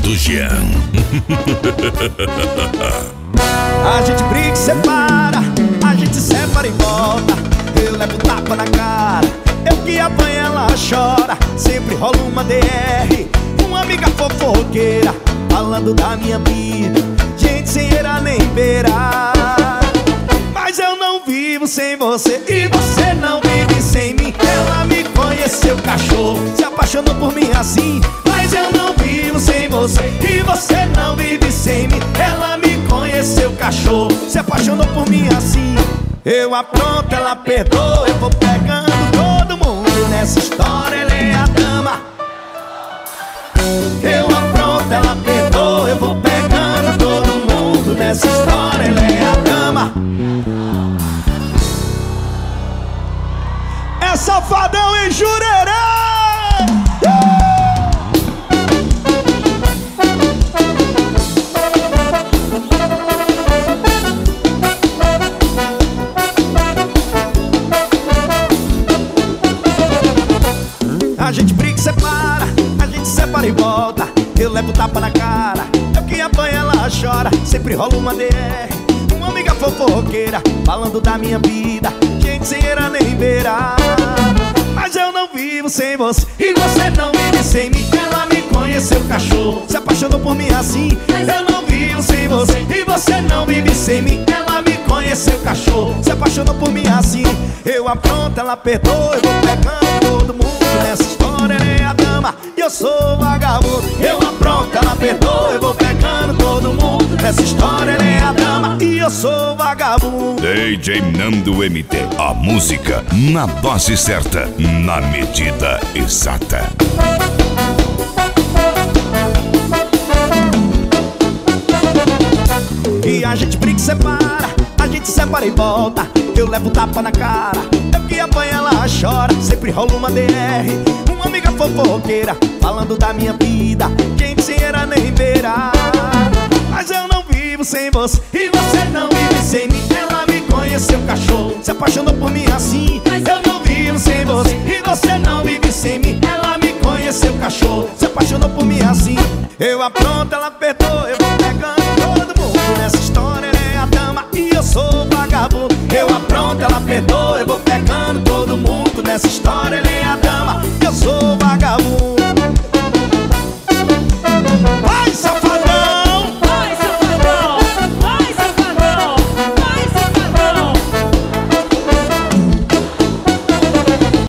do Jean. A gente briga e separa, a gente separa e volta. Eu levo tapa na cara, eu que apanho ela chora. Sempre rola uma DR, uma amiga fofoqueira, falando da minha vida, gente sem era nem beira. Mas eu não vivo sem você e você não vive sem mim. Ela me conheceu, cachorro, se apaixonou por mim assim. Mas eu não vivo sem você e você não vive sem mim. Ela me conheceu, cachorro, se apaixonou por mim assim. Eu apronto, ela perdoa, eu vou pegando todo mundo nessa história, ela é a dama. Eu apronto, ela perdoa, eu vou pegando todo mundo nessa história, ela é a dama. É Safadão e Jurerê! A gente briga e separa, a gente separa e volta. Eu levo tapa na cara, eu que apanho ela chora. Sempre rola uma DR, uma amiga fofoqueira, falando da minha vida, gente sem era nem beira. Mas eu não vivo sem você e você não vive sem mim. Ela me conheceu, cachorro, se apaixonou por mim assim. Eu não vivo sem você e você não vive sem mim. Ela me conheceu, cachorro, se apaixonou por mim assim. Eu apronto, ela perdoa, eu vou pegando todo mundo nessa história, ela é a dama e eu sou vagabundo. Eu apronto, ela perdoa, eu vou pegando todo mundo nessa história, ela é a dama e eu sou vagabundo. DJ Nando MT, a música na dose certa, na medida exata. E a gente briga e separa, a gente separa e volta. Eu levo tapa na cara, eu que apanho ela chora. Sempre rola uma DR, uma amiga fofoqueira, falando da minha vida, gente sem era nem beira. Mas eu não vivo sem você e você não vive sem mim. Ela me conheceu, cachorro, se apaixonou por mim assim. Mas eu não vivo sem você e você não vive sem mim. Ela me conheceu, cachorro, se apaixonou por mim assim. Eu apronto, ela perdoa, eu vou pegando todo mundo nessa história, ela é a dama e eu sou vagabundo. Eu apronto, ela perdoa, eu vou pegando todo mundo nessa história, ela é a dama e eu sou vagabundo.